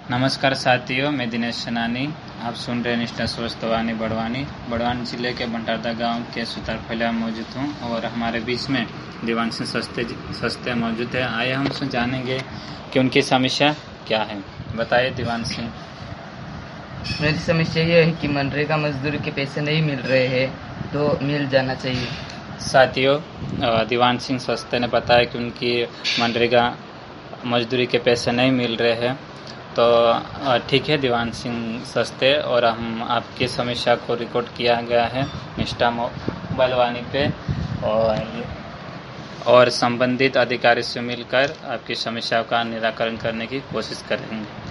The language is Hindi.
नमस्कार साथियों, मैं दिनेश सनानी। आप सुन रहे हैं निष्ठा स्वस्थवानी बड़वानी। बड़वानी जिले के बंटारदा गांव के सुतारफलिया मौजूद हूं और हमारे बीच में दीवान सिंह सस्ते मौजूद है। आइए हम जानेंगे कि उनकी समस्या क्या है। बताइए दीवान सिंह। मेरी समस्या ये है कि मनरेगा मजदूरी के पैसे नहीं मिल रहे हैं, तो मिल जाना चाहिए। साथियों, दीवान सिंह सस्ते ने बताया कि उनकी मनरेगा मजदूरी के पैसे नहीं मिल रहे हैं। तो ठीक है दीवान सिंह सस्ते, और हम आपकी समस्या को रिकॉर्ड किया गया है निष्ठा बलवानी पे, और संबंधित अधिकारी से मिलकर आपकी समस्या का निराकरण करने की कोशिश करेंगे।